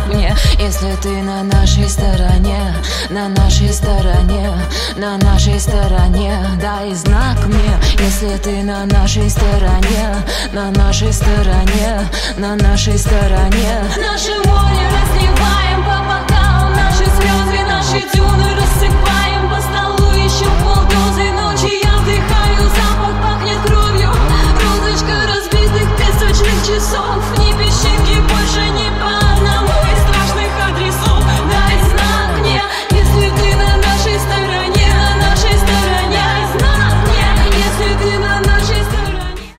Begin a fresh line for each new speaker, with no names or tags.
мне. Если ты на нашей стороне, на нашей стороне, на нашей стороне, дай знак мне. Если ты на нашей стороне, на нашей стороне, на нашей стороне. Наше море разливаем по бокалам, наши слезы, наши дюны